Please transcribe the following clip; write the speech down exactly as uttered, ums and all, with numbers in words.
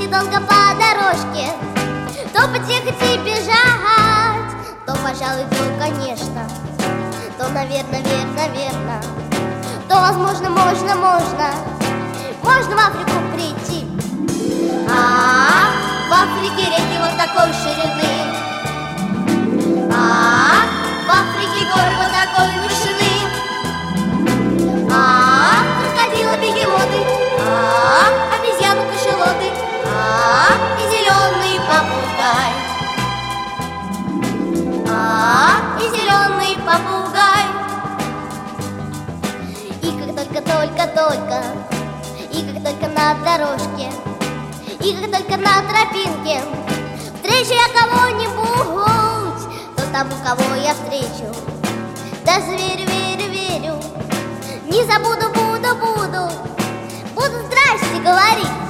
идти долго по дорожке, то подъехать и бежать, то, пожалуй, то, конечно, то, наверное, верно, верно, то, возможно, можно, можно, можно в Африку прийти. А, в Африке реки вот такой ширины, а, в Африке горы вот такой вышины, а, крокодилы, бегемоты, а, обезьяны, кашалоты, а, и зеленый попугай, а, и зеленый попугай. И как только-только-только, и как только на дорожке, и как только на тропинке встречу я кого-нибудь, то тому, кого я встречу, даже верю, верю, верю, не забуду, буду, буду, буду здрасте говорить.